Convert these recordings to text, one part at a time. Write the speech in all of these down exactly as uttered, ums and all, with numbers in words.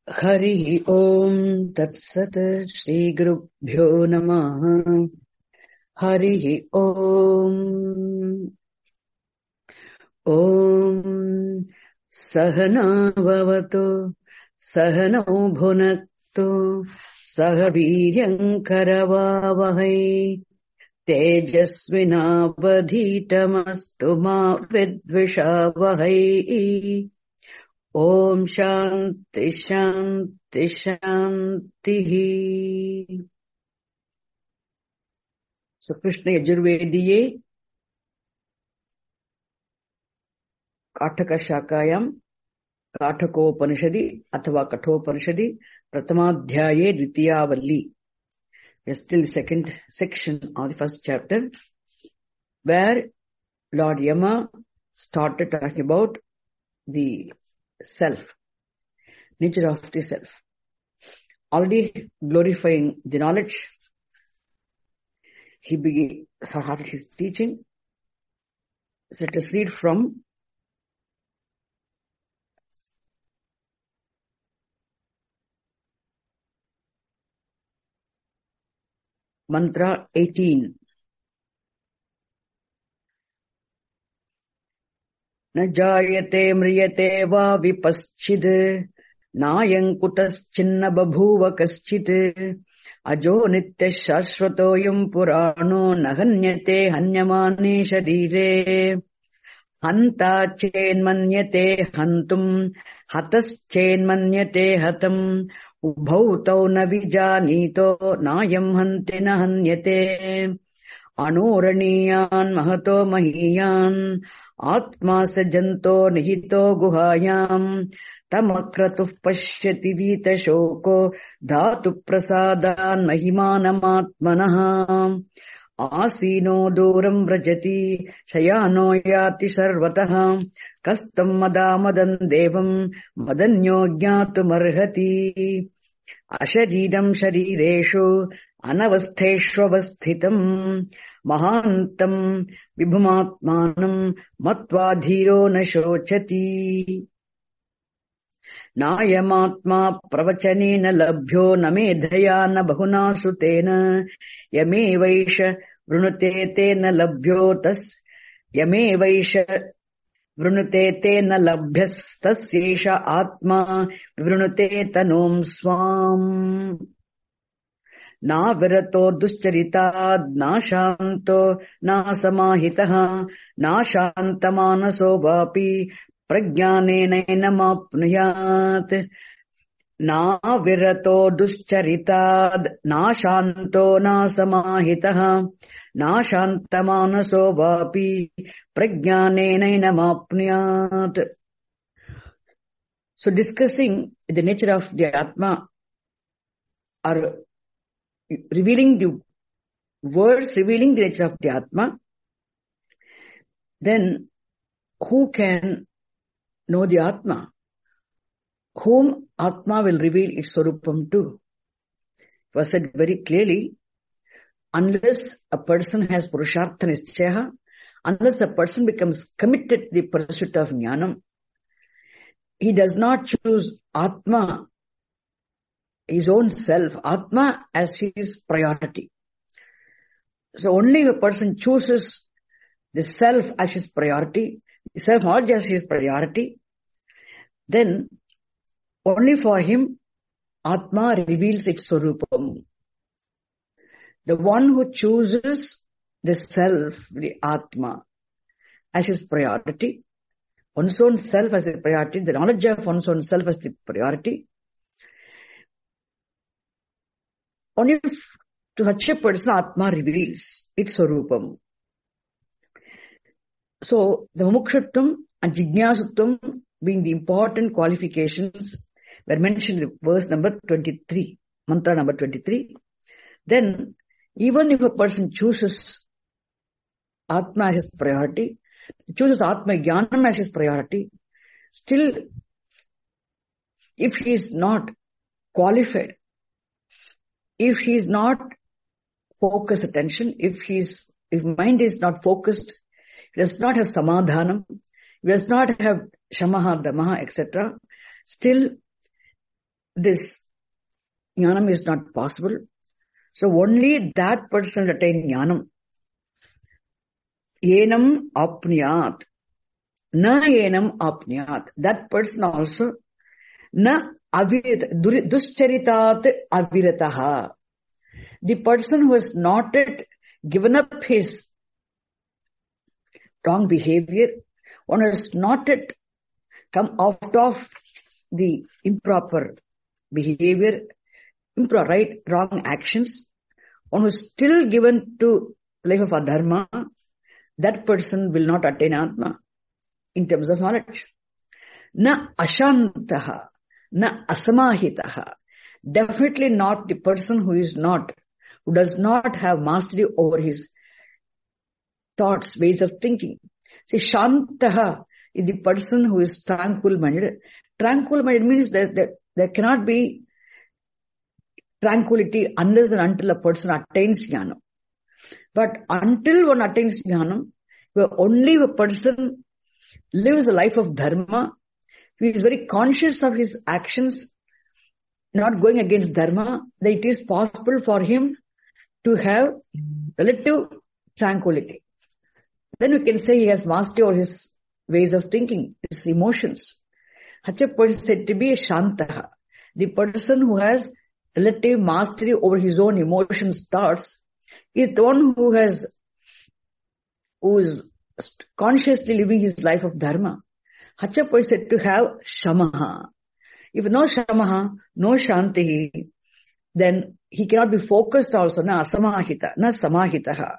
Harihi Om Tat Sat Shri Gurubhyo Namaha. Harihi Om. Om Sahana Bhavato Sahana Bhunakto Sahaviryan Karavavahai Tejasvinavadhitamastu ma vidvishavahai. Om Shanti Shanti Shanti. So Krishna Yajurvediye Kataka Shakayam Kathakopanishadi Athava Kathopanishadi Pratamadhyaye Dvitiyavalli. We are still the second section of the first chapter, where Lord Yama started talking about the self, nature of the self. Already glorifying the knowledge, he began, started his teaching. So let us read from Mantra eighteen. Na jayate mriyate va vipaschid nayam kutaschinna babhuva kaschit ajo nitya shashvatoyam purano nahanyate hanyamane sharire hanta chenmanyate hantum hataschenmanyate hatam ubhau tau na vijanito nayam hante na hanyate anoraniyan mahato mahiyan atma sajanto nihito guhayam tamakratuh pashyati vita shoko dhatu prasadan mahimanamatmanah asino duram vrajati shayano yati sarvatah kastam madamadan devam madanyo jnatum arhati asharidam sharireshu anavastheshvavasthitam mahantam vibhumatmanam matvadhiro na shochati nayamatma pravachanena labhyo namedhaya na bahuna sutena yame vaisha vrunute tena labhyo tas yame vaisha vrunute tena labhyas tasyesha atma vrunute tanom swam na virato duscharitaad na shanto na samahitaha na shantamanaso vapi prajnanena mapnuyat na virato duscharitaad na shanto na samahitaha na shantamanaso vapi prajnanena mapnuyat. So discussing the nature of the Atma, or revealing the words, revealing the nature of the Atma, then who can know the Atma? Whom Atma will reveal its Swarupam to? It was said very clearly, unless a person has Purushartha Nischaya, unless a person becomes committed to the pursuit of Jnanam, he does not choose Atma, his own self, Atma, as his priority. So only if a person chooses the self as his priority, the self not as his priority, then only for him Atma reveals its Swarupam. The one who chooses the self, the Atma, as his priority, one's own self as a priority, the knowledge of one's own self as the priority, only if to such a person Atma reveals its Swarupam. So the Mumukshutvam and Jignasutvam being the important qualifications were mentioned in verse number twenty-three, mantra number twenty-three. Then even if a person chooses Atma as his priority, chooses Atma Jnanam as his priority, still if he is not qualified, if he is not focused attention, if his if mind is not focused, he does not have samadhanam, he does not have shamaha, damaha, et cetera, still this jnanam is not possible. So only that person will attain jnanam. Enam apniyat. Na enam apniyat. That person also. Na avirat. Duscharitat avirataha. The person who has not yet given up his wrong behavior, one has not yet come out of the improper behavior, improper, right, wrong actions, one who is still given to life of adharma, that person will not attain Atma in terms of knowledge. Na ashantaha, na asamahitaha. Definitely not the person who is not, who does not have mastery over his thoughts, ways of thinking. See, shantaha is the person who is tranquil-minded. Tranquil-minded means that there, there cannot be tranquility unless and until a person attains jnana. But until one attains jnana, where only a person lives a life of dharma, he is very conscious of his actions, not going against dharma, that it is possible for him to have relative tranquility. Then we can say he has mastery over his ways of thinking, his emotions. Such a person is said to be a shantaha. The person who has relative mastery over his own emotions, thoughts, is the one who has, who is consciously living his life of dharma. Such a person is said to have shamaha. If no shamaha, no shanti, then he cannot be focused also. Na asamahita, na samahitaha.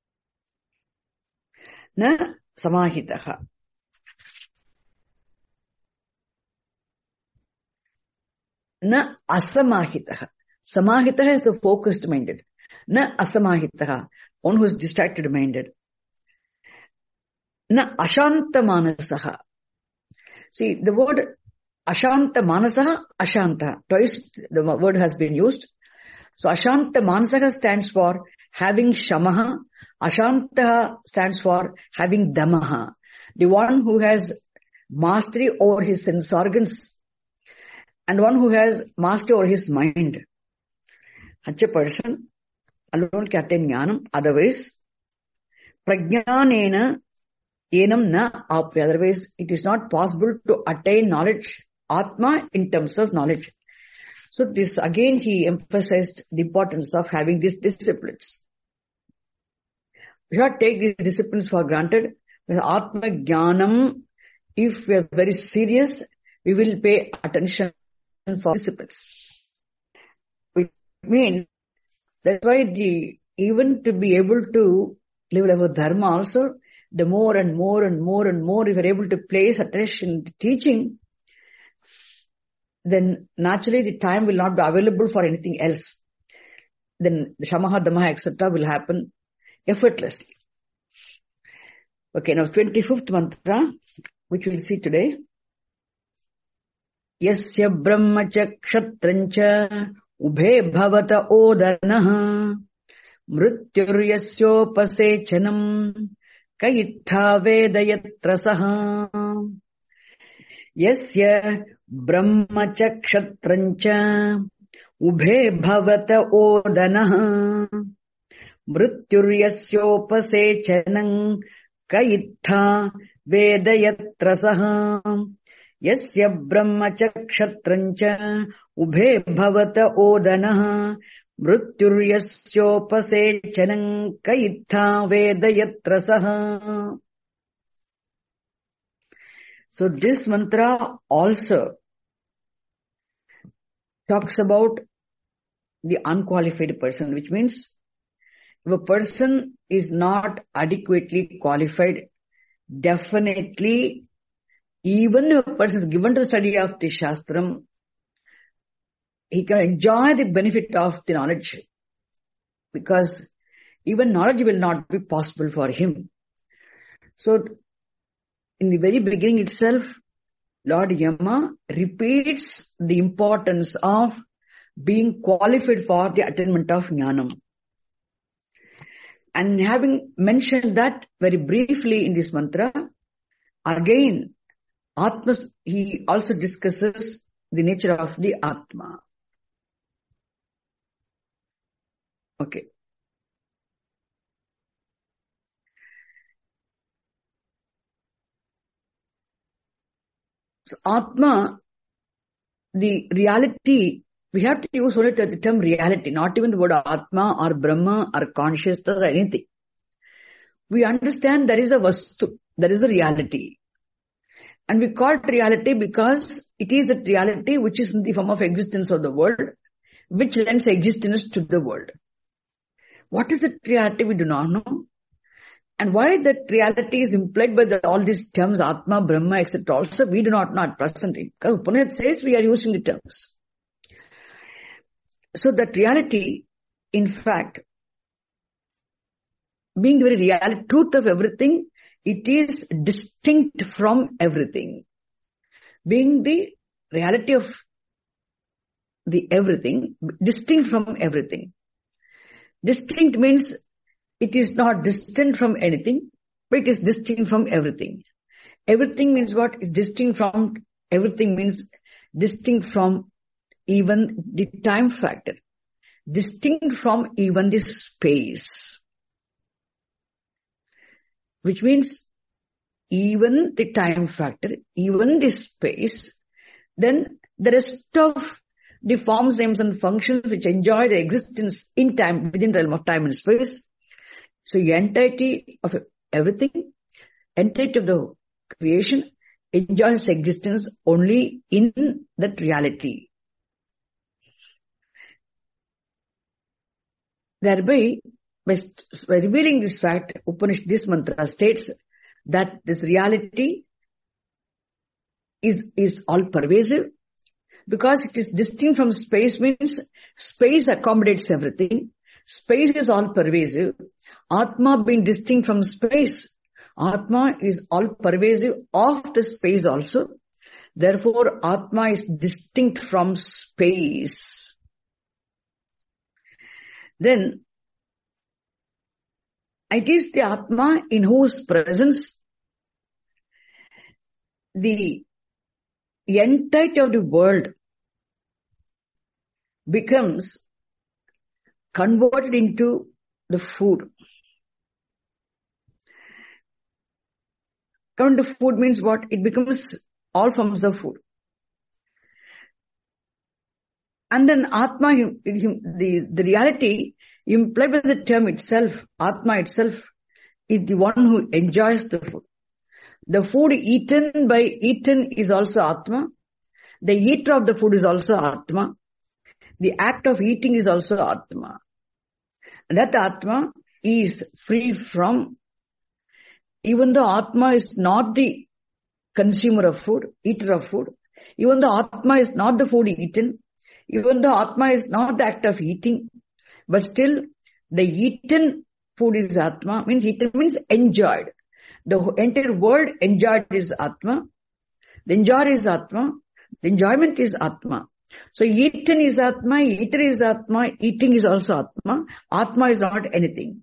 Na samahitaha. Na asamahitaha. Samahitaha is the focused minded. Na asamahitaha, one who is distracted minded. Na ashanta manasaha. See, the word ashanta manasaha, ashanta. Twice the word has been used. So ashanta manasaha stands for having shamaha. Ashanta stands for having damaha. The one who has mastery over his sense organs and one who has mastery over his mind. Such a person alone can attain jnanam. Otherwise, prajnanena enam na apya. Otherwise, it is not possible to attain knowledge, atma, in terms of knowledge. So this again he emphasized the importance of having these disciplines. We should not take these disciplines for granted. With atma jnanam, if we are very serious, we will pay attention for disciplines. Which means that's why the even to be able to live life of dharma also, the more and more and more and more if you are able to place attention to teaching, then naturally the time will not be available for anything else. Then the shamaha, damaha, et cetera will happen effortlessly. Okay, now twenty-fifth mantra, which we will see today. Yasya brahmacha kshatrancha ubhe bhavata odanaha mrityur yasyopasechanam kayitha vedayatrasaha. Yasya brahmacha kshatrancha ubhe bhavata odanaha mrityur yasyopasechanam kayitha vedayatrasaha. Yasya brahmacha kshatrancha ubhe bhavata odanaha mrityur yasyopasechanam kayitha vedayatrasaha. So this mantra also talks about the unqualified person, which means if a person is not adequately qualified, definitely even if a person is given to study of the Shastram, he can enjoy the benefit of the knowledge, because even knowledge will not be possible for him. So in the very beginning itself, Lord Yama repeats the importance of being qualified for the attainment of Jnanam. And having mentioned that very briefly in this mantra, again, Atma, he also discusses the nature of the Atma. Okay. So Atma, the reality, we have to use only the term reality, not even the word Atma or Brahma or consciousness or anything. We understand there is a vastu, there is a reality. And we call it reality because it is the reality which is in the form of existence of the world, which lends existence to the world. What is the reality we do not know. And why that reality is implied by the, all these terms, Atma, Brahma, et cetera also, we do not know at present. Because Upanishad says we are using the terms. So that reality, in fact, being the very real truth of everything, it is distinct from everything. Being the reality of the everything, distinct from everything. Distinct means it is not distant from anything, but it is distinct from everything. Everything means what? Is distinct from everything means distinct from even the time factor. Distinct from even the space. Which means even the time factor, even the space, then the rest of the forms, names and functions which enjoy their existence in time, within the realm of time and space. So the entirety of everything, entirety of the creation enjoys existence only in that reality. Thereby, by revealing this fact, Upanishad, this mantra states that this reality is, is all pervasive because it is distinct from space means space accommodates everything. Space is all pervasive. Atma being distinct from space. Atma is all pervasive of the space also. Therefore, Atma is distinct from space. Then, it is the Atma in whose presence the entirety of the world becomes converted into the food. Converted to food means what? It becomes all forms of food. And then Atma, the, the reality implied by the term itself, Atma itself, is the one who enjoys the food. The food eaten by eaten is also Atma. The eater of the food is also Atma. The act of eating is also Atma. And that Atma is free from, even though Atma is not the consumer of food, eater of food, even though Atma is not the food eaten, even though Atma is not the act of eating, but still the eaten food is Atma, means eaten means enjoyed. The entire world enjoyed is Atma. The enjoyer is Atma. The enjoyment is Atma. So eaten is Atma, eater is Atma, eating is also Atma. Atma is not anything.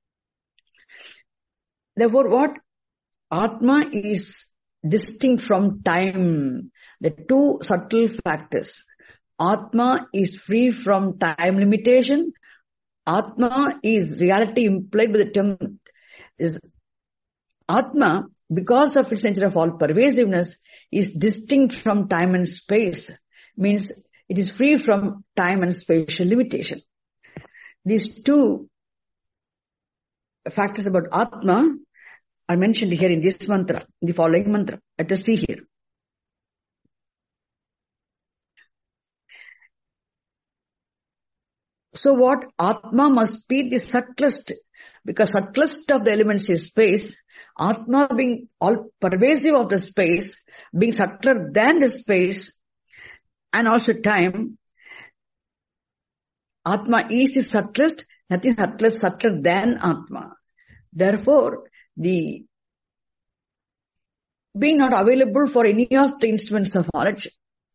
Therefore what? Atma is distinct from time. The two subtle factors. Atma is free from time limitation. Atma is reality implied by the term is Atma, because of its nature of all pervasiveness, is distinct from time and space. Means it is free from time and spatial limitation. These two factors about Atma are mentioned here in this mantra, in the following mantra. Let us see here. So what? Atma must be the subtlest, because subtlest of the elements is space. Atma being all pervasive of the space, being subtler than the space, and also time. Atma is the subtlest, nothing subtlest, subtler than Atma. Therefore, the being not available for any of the instruments of knowledge,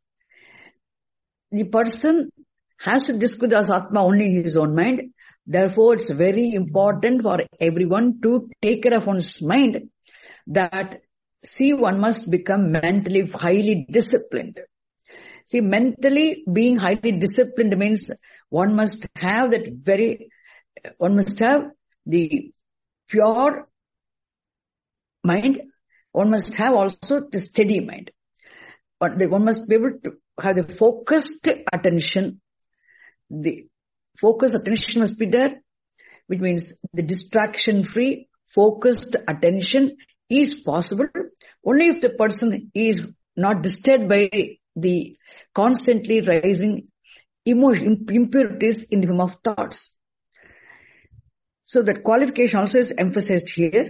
the person has to discover as Atma only in his own mind. Therefore, it's very important for everyone to take care of one's mind that, see, one must become mentally highly disciplined. See, mentally being highly disciplined means one must have that very, one must have the pure mind. One must have also the steady mind. But the, one must be able to have the focused attention. The focused attention must be there, which means the distraction-free, focused attention is possible only if the person is not disturbed by the constantly rising emotion, impurities in the form of thoughts. So that qualification also is emphasized here.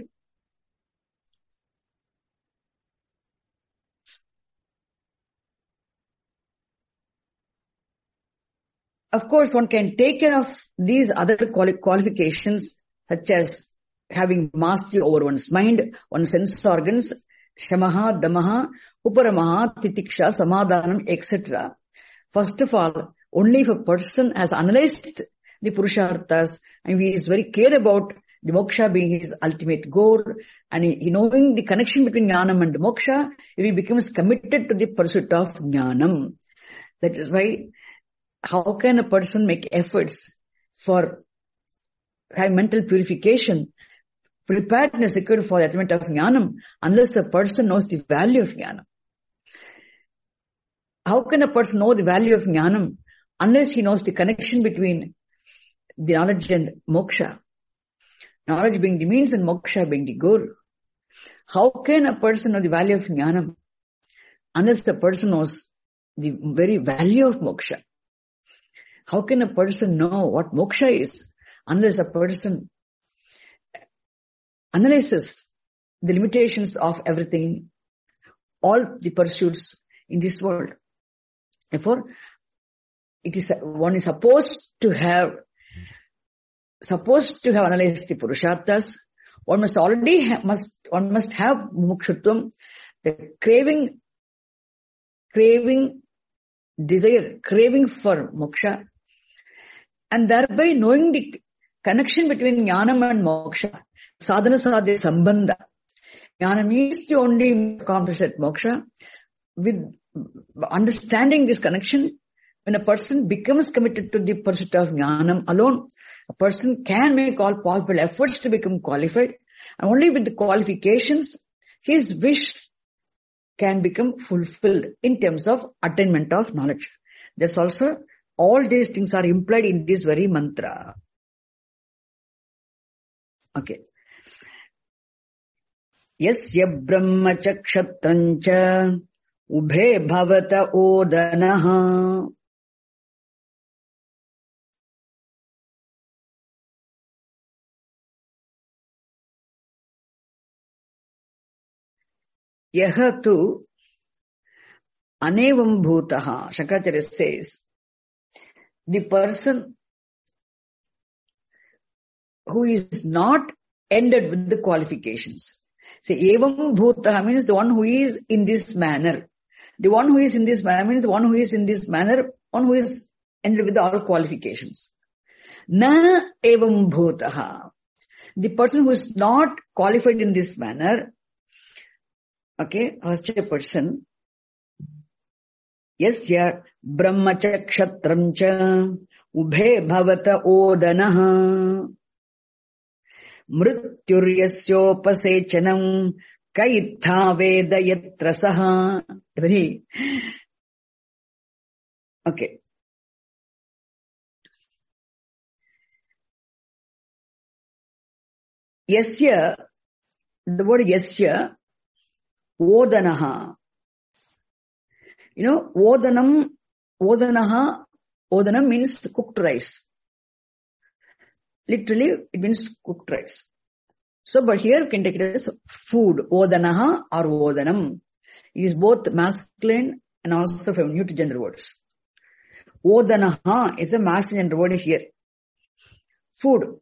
Of course, one can take care of these other quali- qualifications such as having mastery over one's mind, one's sense organs, shamaha, damaha, uparamaha, titiksha, samadhanam, et cetera. First of all, only if a person has analyzed the purusharthas and he is very clear about the moksha being his ultimate goal, and he, he knowing the connection between jnanam and moksha, if he becomes committed to the pursuit of jnanam. That is why, how can a person make efforts for having mental purification, preparedness required for the attainment of jnanam, unless a person knows the value of jnanam? How can a person know the value of jnanam unless he knows the connection between the knowledge and moksha? Knowledge being the means and moksha being the goal. How can a person know the value of jnanam unless the person knows the very value of moksha? How can a person know what moksha is unless a person analyzes the limitations of everything, all the pursuits in this world? Therefore, it is, one is supposed to have, supposed to have analyzed the purusharthas. One must already have, must, one must have mukshutvam, the craving, craving, desire, craving for moksha, and thereby knowing the connection between jnanam and moksha, sadhana sadhya sambandha. Jnana means to only accomplish that moksha. With understanding this connection, when a person becomes committed to the pursuit of jnanam alone, a person can make all possible efforts to become qualified, and only with the qualifications, his wish can become fulfilled in terms of attainment of knowledge. There's also, all these things are implied in this very mantra. Okay. Yasya brahma chakshatrancha ubhe bhavata odanaha. Yaha tu anevam bhutaha. Shankaracharya says, the person who is not ended with the qualifications. See, evam bhutaha means the one who is in this manner. The one who is in this manner means the one who is in this manner, one who is ended with all qualifications. Na evam bhutaha. The person who is not qualified in this manner, okay, such a person, yasya brahmacha kshatramcha ubhe bhavata odanaha mrityuryasyopasecanam kaitha veda yatrasaha. Very, okay. Yasya, the word yasya, odanaha. You know, odanam, odanaha, odanam means cooked rice. Literally, it means cooked rice. So, but here we can take it as food, odanaha or odanam. It is both masculine and also feminine, neuter gender words. Odanaha is a masculine gender word here. Food.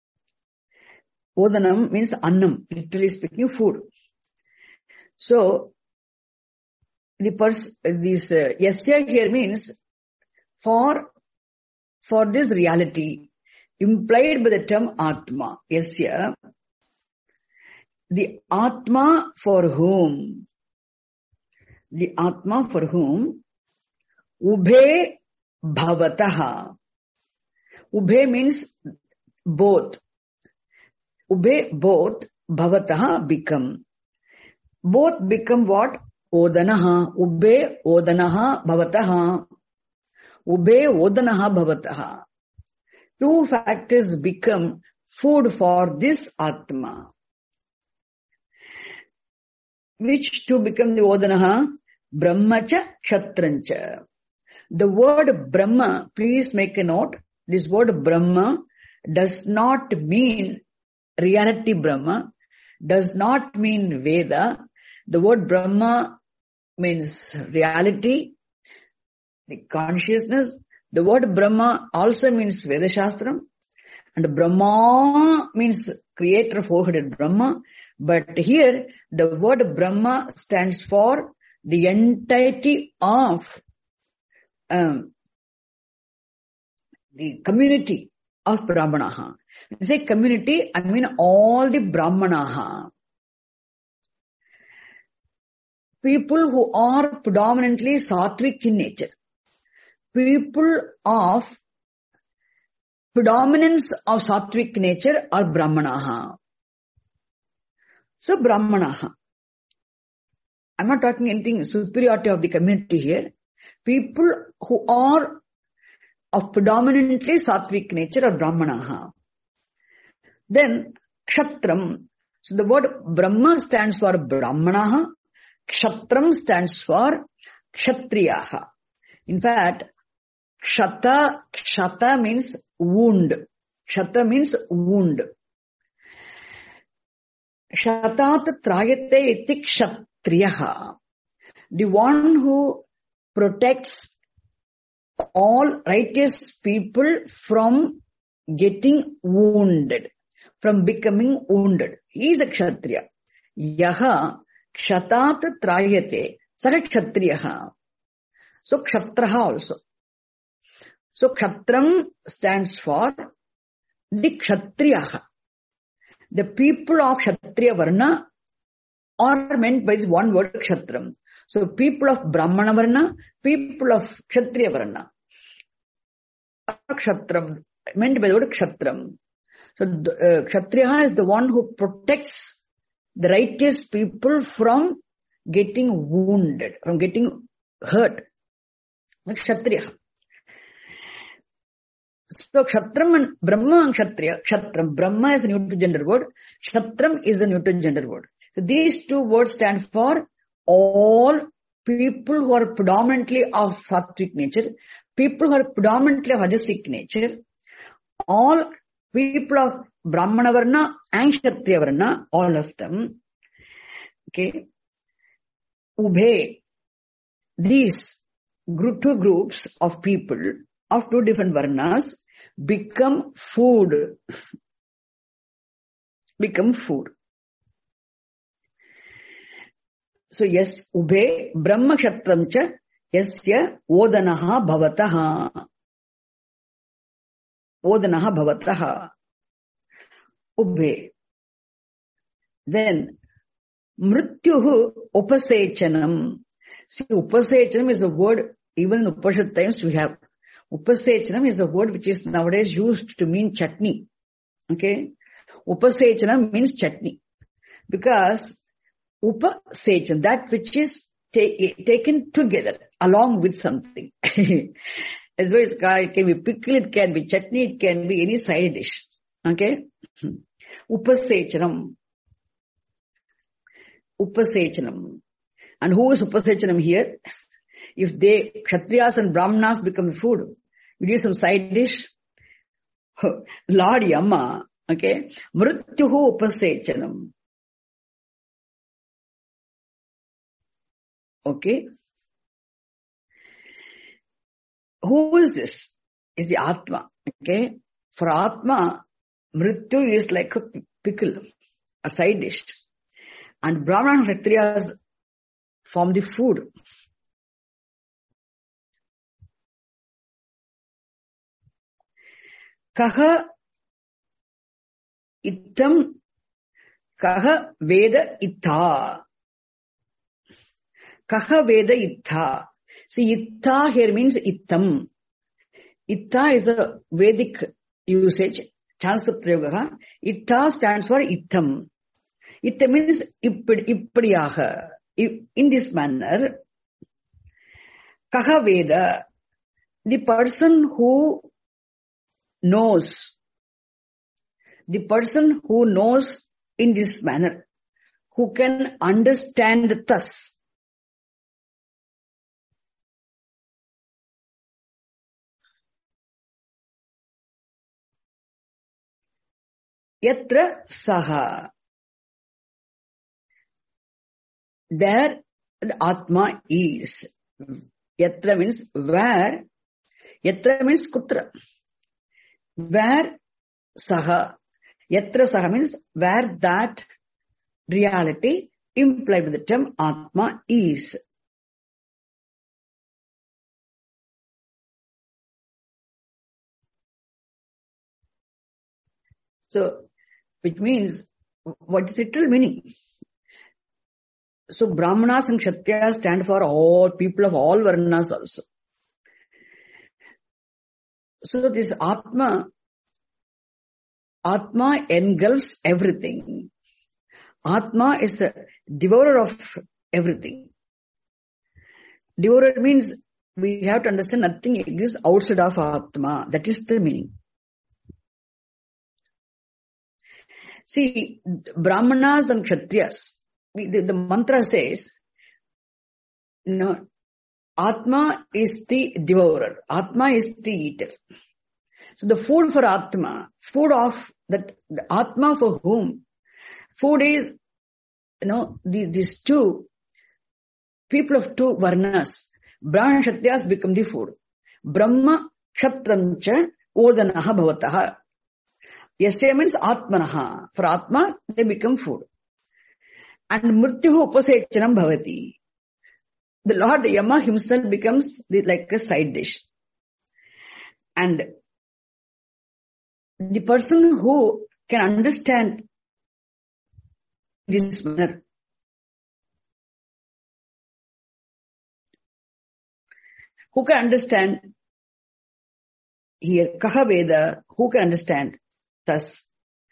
Odanam means annam, literally speaking, food. So, the pers- this uh, yasya here means for, for this reality implied by the term atma. Yasya, the atma for whom, the atma for whom Ubhe bhavataha. Ubhe means both. Ubhe both, bhavataha become. Both become what? Odanaha. Ubhe odanaha bhavataha. Ubhe odanaha bhavataha. Two factors become food for this Atma. Which two become the Odanaha? Brahmacha, Kshatrancha. The word Brahma, please make a note. This word Brahma does not mean reality Brahma, does not mean Veda. The word Brahma means reality, the consciousness. The word Brahma also means Veda Shastram. And Brahma means creator, four-headed Brahma. But here, the word Brahma stands for the entirety of um, the community of Brahmanaha. When I say community, I mean all the Brahmanaha. People who are predominantly sattvic in nature. People of predominance of sattvic nature are Brahmanaha. So Brahmanaha. I'm not talking anything superiority of the community here. People who are of predominantly sattvic nature are Brahmanaha. Then Kshatram. So the word Brahma stands for Brahmanaha. Kshatram stands for Kshatriyaha. In fact, Kshata, Kshata means wound. Kshata means wound. Kshatat trayate iti kshatriyaha. The one who protects all righteous people from getting wounded, from becoming wounded. He is a kshatriya. Yaha kshatat trayate saha kshatriyaha. So kshatraha also. So kshatram stands for the kshatriyaha. The people of Kshatriya Varna are meant by this one word Kshatram. So people of Brahmana Varna, people of Kshatriya Varna. Kshatram, meant by the word Kshatram. So uh, Kshatriya is the one who protects the righteous people from getting wounded, from getting hurt. Kshatriya. So Kshatram and Brahma and Kshatriya. Kshatram, Brahma is a neutral gender word. Kshatram is a neutral gender word. So these two words stand for all people who are predominantly of sattvic nature, people who are predominantly of rajasic nature, all people of Brahmana Varna and Kshatriya Varna, all of them. Okay. Ubhe. These group, two groups of people of two different varnas become food. Become food. So yes, Ubhe Brahma Kshatram cha yasya odanaha bhavataha. Odanaha bhavataha. Ubhe. Then Mrityuhu upasechanam. See, upasechanam is a word, even in Upanishad times we have. Upasechanam is a word which is nowadays used to mean chutney. Okay? Upasechanam means chutney. Because upasechan, that which is ta- taken together along with something. As well as it can be pickle, it can be chutney, it can be any side dish. Okay? Upasechanam. Upasechanam. And who is upasechanam here? If they, Kshatriyas and Brahmanas become food, we do some side dish. Lord Yama. Okay? Mrityuhu upasechanam. Okay? Who is this? Is the Atma. Okay? For Atma, Mrityu is like a pickle, a side dish. And Brahmana and Kshatriyas form the food. Kaha ittam, kaha veda ittha. Kaha veda ittha. See, ittha here means ittam. Ittha is a Vedic usage, Sanskrit prayoga. Ittha stands for ittam. Itta means ippadiyaha. In this manner, kaha Veda, the person who knows, the person who knows in this manner, who can understand thus. Yatra saha. There the Atma is. Yatra means where. Yatra means kutra. Where saha. Yatra saha means where that reality implied with the term Atma is. So, which means, what is the literal meaning? So, Brahmanas and Kshatriyas stand for all people of all Varnas also. So, this Atma, Atma engulfs everything. Atma is the devourer of everything. Devourer means we have to understand nothing exists outside of Atma. That is the meaning. See, Brahmanas and Kshatriyas, the, the mantra says, you know, Atma is the devourer. Atma is the eater. So the food for Atma, food of that, the Atma for whom? Food is, you know, the, these two people of two Varnas, Brahmana and Kshatriyas become the food. Brahma Kshatrancha Odanaha Bhavataha. Yasya means Atmanaha. For Atma, they become food. And Mrityuhu Upasechanam Bhavati. The Lord Yama himself becomes like a side dish. And the person who can understand this manner, who can understand here, Kaha Veda, who can understand? Thus,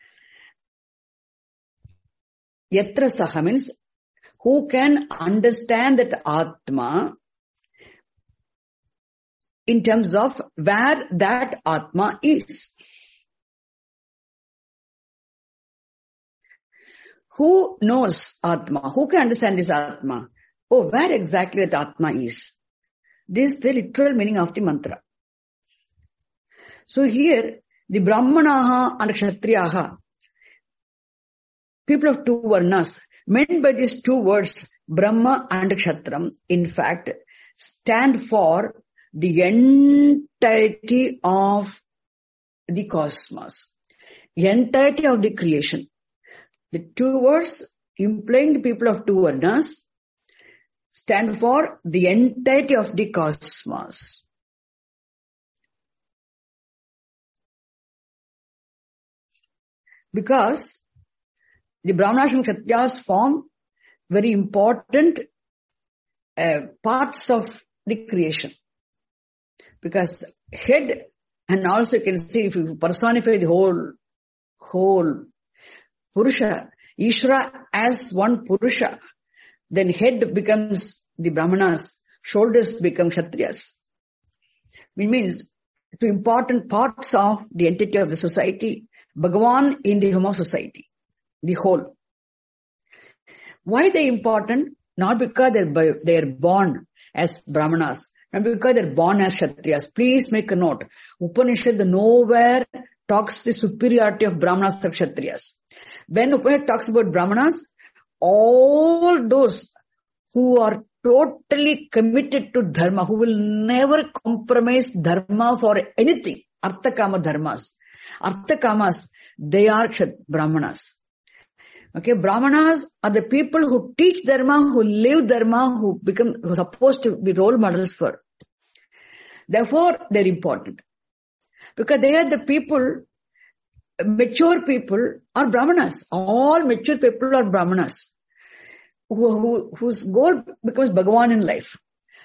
Yatra Saha means who can understand that Atma in terms of where that Atma is. Who knows Atma? Who can understand this Atma? Oh, where exactly that Atma is? This is the literal meaning of the mantra. So here, the Brahmanaha and Kshatriyaha, people of two Varnas, meant by these two words, Brahma and Kshatram, in fact, stand for the entirety of the cosmos, the entirety of the creation. The two words implying the people of two Varnas stand for the entirety of the cosmos. Because the Brahmanas and Kshatriyas form very important uh, parts of the creation. Because head, and also you can see if you personify the whole, whole Purusha, Ishvara as one Purusha, then head becomes the Brahmanas, shoulders become Kshatriyas. It means two important parts of the entity of the society, Bhagavan in the human society, the whole. Why they important? Not because they're, they're born as Brahmanas, not because they're born as Kshatriyas. Please make a note. Upanishad nowhere talks the superiority of Brahmanas or Kshatriyas. When Upanishad talks about Brahmanas, all those who are totally committed to dharma, who will never compromise dharma for anything, artha kama dharmas. Artha kamas, they are Brahmanas. Okay, Brahmanas are the people who teach dharma, who live dharma, who become, who are supposed to be role models for. Therefore, they're important. Because they are the people, mature people are Brahmanas. All mature people are Brahmanas. Who, who, whose goal becomes Bhagavan in life.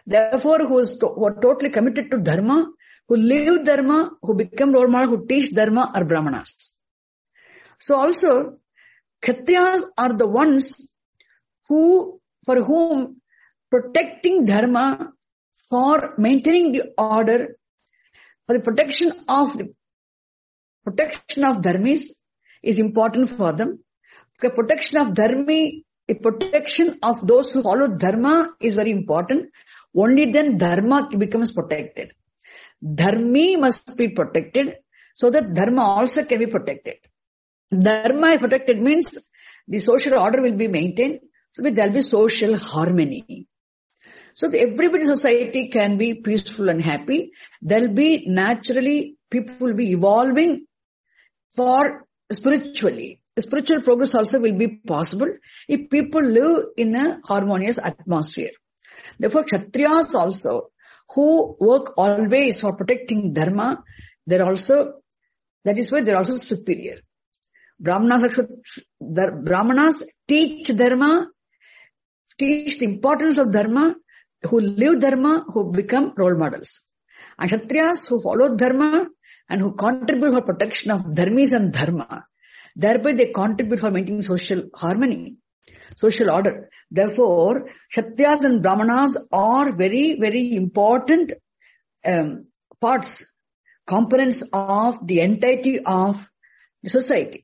Therefore, who is to, who are totally committed to dharma, who live dharma, who become role model, who teach dharma are brahmanas. So also, Kshatriyas are the ones who, for whom protecting dharma, for maintaining the order, for the protection of the protection of dharmis is important for them. The protection of dharmi, the protection of those who follow dharma is very important. Only then dharma becomes protected. Dharmi must be protected so that dharma also can be protected. Dharma protected means the social order will be maintained, so that there will be social harmony. So that everybody in society can be peaceful and happy. There will be naturally, people will be evolving for spiritually. Spiritual progress also will be possible if people live in a harmonious atmosphere. Therefore, Kshatriyas also, who work always for protecting dharma, they're also, that is why they're also superior. Brahmanas, Brahmanas teach dharma, teach the importance of dharma, who live dharma, who become role models. And Kshatriyas who follow dharma and who contribute for protection of dharmis and dharma, thereby they contribute for maintaining social harmony, social order. Therefore, Kshatriyas and Brahmanas are very, very important um, parts, components of the entirety of the society.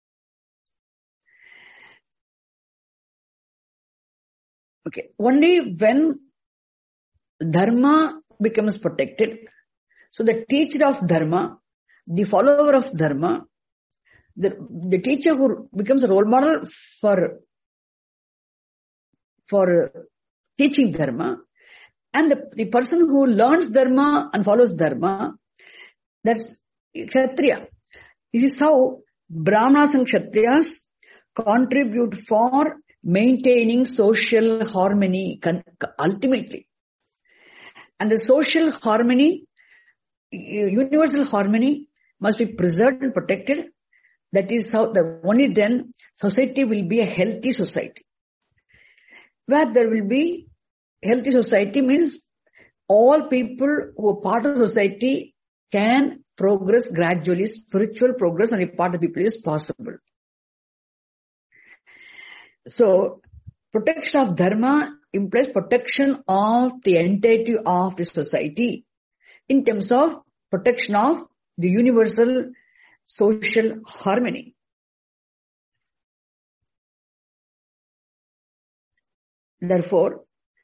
Okay, only when dharma becomes protected, so the teacher of dharma, the follower of dharma, the, the teacher who becomes a role model for, for teaching dharma, and the, the person who learns dharma and follows dharma, that's Kshatriya. This is how Brahmanas and Kshatriyas contribute for maintaining social harmony ultimately. And the social harmony, universal harmony must be preserved and protected. That is how, the only then society will be a healthy society. Where there will be healthy society means all people who are part of society can progress gradually. Spiritual progress on the part of people is possible. So, protection of dharma implies protection of the entirety of the society in terms of protection of the universal social harmony. Therefore,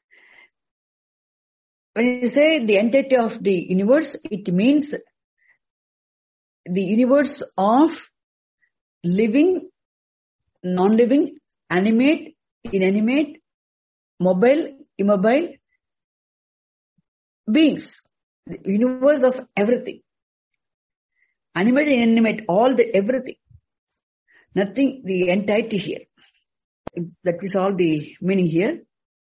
when you say the entirety of the universe, it means the universe of living, non-living, animate, inanimate, mobile, immobile beings. The universe of everything. Animate, inanimate, all the everything. Nothing, the entirety here. That is all the meaning here.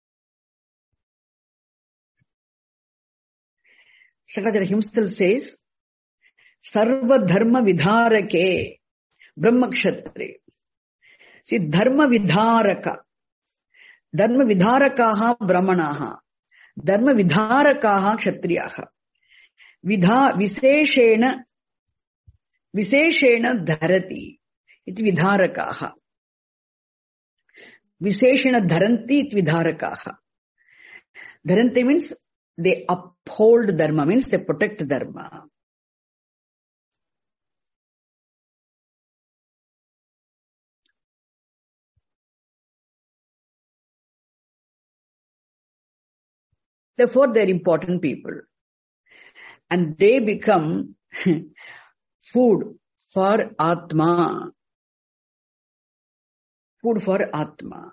Shankaracharya himself says, Sarva Dharma Vidharake Brahma Kshatri. See, Dharma Vidharaka. Dharma Vidharakaha Brahmanaha. Dharma Vidharakaha Kshatriyaha. Vidha Viseshena Viseshena Dharati. It Vidharakaha. Viseshena Dharanti it Vidharakaha. Dharanti means they uphold dharma, means they protect dharma. Therefore, they are important people. And they become food for Atma. Food for Atma.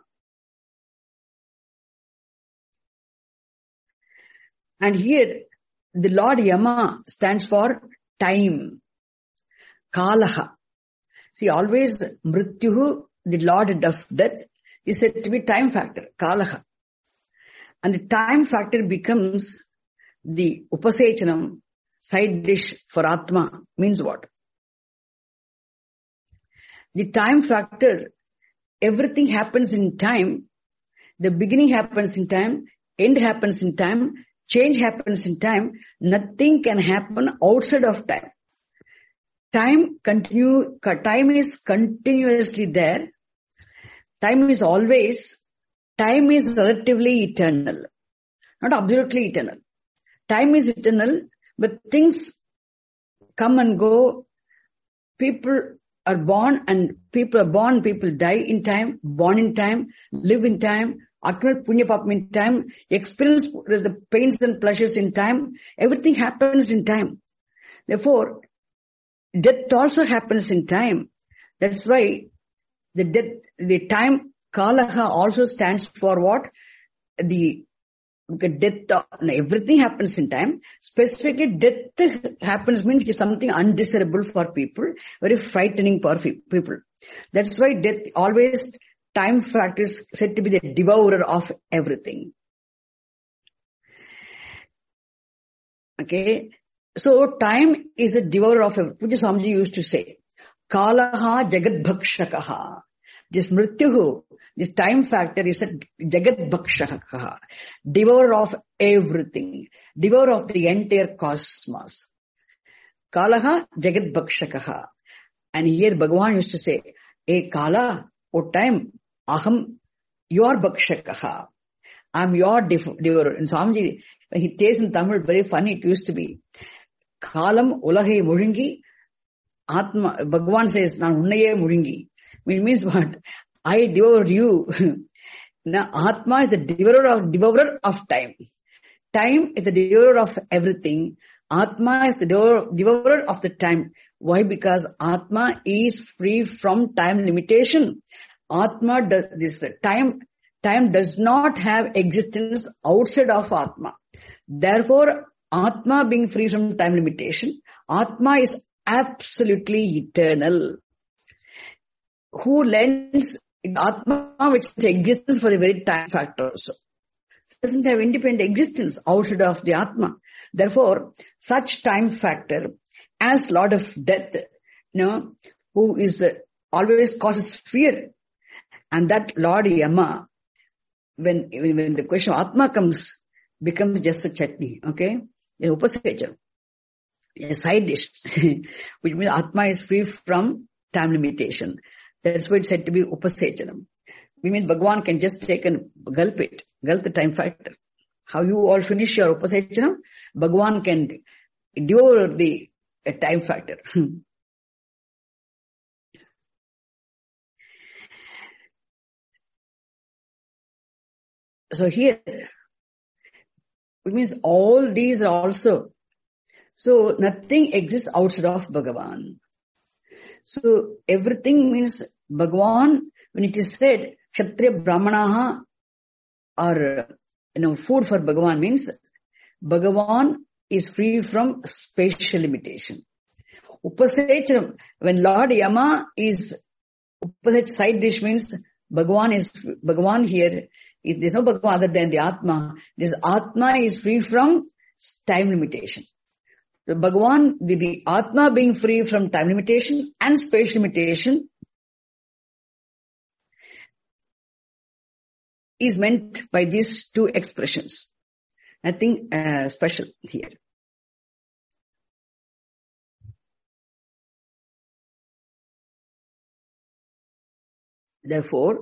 And here, the Lord Yama stands for time. Kalaha. See, always Mrityuhu, the Lord of death, is said to be time factor. Kalaha. And the time factor becomes the upasechanam, side dish for Atma. Means what? The time factor, everything happens in time. The beginning happens in time. end happens in time, change happens in time, nothing can happen outside of time. Time continue, time is continuously there. Time is always, time is relatively eternal, not absolutely eternal. Time is eternal, but things come and go. People are born and people are born, people die in time, born in time, live in time, accumulate punya papam in time, experience the pains and pleasures in time. Everything happens in time. Therefore, death also happens in time. That's why the death, the time, Kalaha also stands for what? The death, everything happens in time. Specifically, death happens means it is something undesirable for people, very frightening for people. That's why death always, time factor is said to be the devourer of everything. Okay. So time is a devourer of everything. Puja Swamiji used to say, Kalaha Jagat Bhakshakaha. This Mrityuhu, this time factor is a Jagat Bhakshakaha, devourer of everything, devourer of the entire cosmos. Kalaha Jagat Bhakshakaha. And here Bhagavan used to say, hey Kala, O time, Aham, your Bhakshakaha. I'm your devourer. And Swamiji, when he says in Tamil, very funny it used to be. Kalam Ulahe Muringi, Atma, Bhagavan says, Nan Unnaye Muringi. It means what? I devoured you. Now, Atma is the devourer of, devourer of time. Time is the devourer of everything. Atma is the devourer, devourer of the time. Why? Because Atma is free from time limitation. Atma does this time, time does not have existence outside of Atma. Therefore, Atma being free from time limitation, Atma is absolutely eternal. Who lends Atma, which is existence for the very time factor also. It doesn't have independent existence outside of the Atma. Therefore, such time factor as Lord of Death, you know, who is uh, always causes fear, and that Lord Yama, when, when the question of Atma comes, becomes just a chutney, okay? A upasacham, a side dish, which means Atma is free from time limitation. That's why it's said to be upasachanam. We mean Bhagavan can just take and gulp it, gulp the time factor. How you all finish your upasachanam, Bhagavan can devour the uh, time factor. So here, it means all these are also, so nothing exists outside of Bhagavan. So everything means Bhagavan, when it is said, Kshatriya Brahmanaha are, you know, food for Bhagavan means Bhagavan is free from spatial limitation. Upasachanam, when Lord Yama is, Upasach side dish means Bhagavan is, Bhagavan here is, there's no Bhagavan other than the Atma. This Atma is free from time limitation. The Bhagavan, the, the Atma being free from time limitation and space limitation is meant by these two expressions. Nothing uh, special here. Therefore,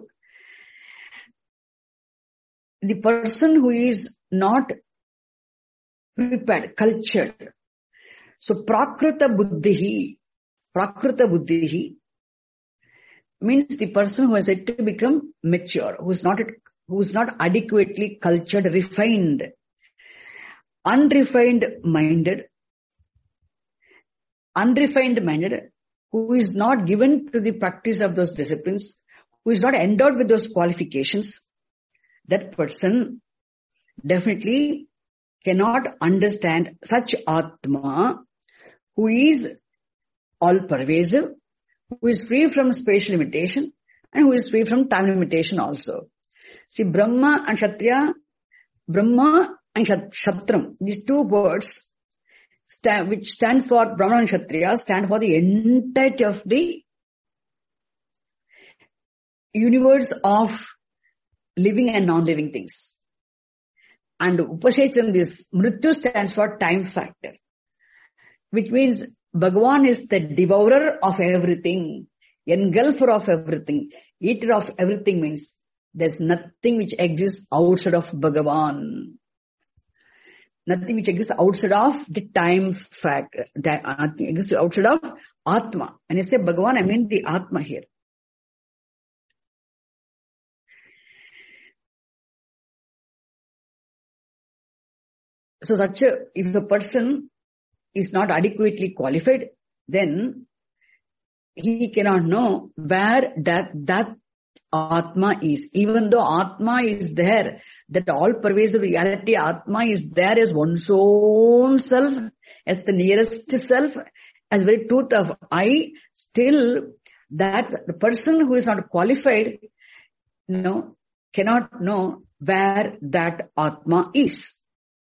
the person who is not prepared, cultured, so prakrita buddhihi, prakrita buddhihi means the person who has yet to become mature, who is not, who is not adequately cultured, refined, unrefined minded, unrefined minded, who is not given to the practice of those disciplines, who is not endowed with those qualifications, that person definitely cannot understand such Atma, who is all-pervasive, who is free from spatial limitation, and who is free from time limitation also. See, Brahma and Kshatriya, Brahma and Kshatram, these two words, stand, which stand for Brahma and Kshatriya, stand for the entirety of the universe of living and non-living things. And Upashecham, this Mrityu stands for time factor, which means Bhagavan is the devourer of everything, engulfer of everything, eater of everything, means there's nothing which exists outside of Bhagavan. Nothing which exists outside of the time factor, nothing exists outside of Atma. When I say Bhagavan, I mean the Atma here. So such a, if a person is not adequately qualified, then he cannot know where that, that Atma is. Even though Atma is there, that all-pervasive reality, Atma is there as one's own self, as the nearest self, as very truth of I, still that the person who is not qualified, you know, cannot know where that Atma is.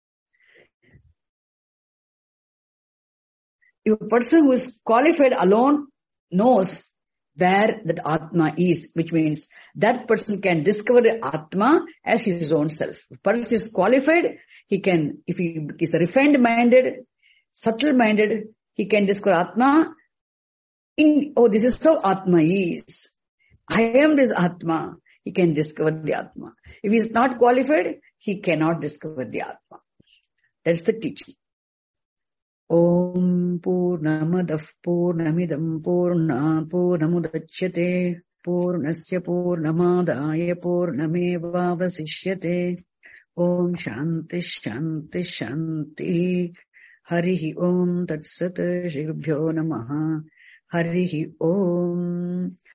If a person who is qualified alone knows where that Atma is, which means that person can discover the Atma as his own self. If a person is qualified, he can, if he is refined-minded, subtle-minded, he can discover Atma in, oh, this is how Atma is. I am this Atma. He can discover the Atma. If he is not qualified, he cannot discover the Atma. That's the teaching. Om Purnamadav Purnamidam Purna Purnamudachyate Purnasya Purnamadaya Purnameva Vasishyate. Om Shanti Shanti Shanti. Harihi Om Tat Sat Shri Gurubhyo Namaha. Harihi Om.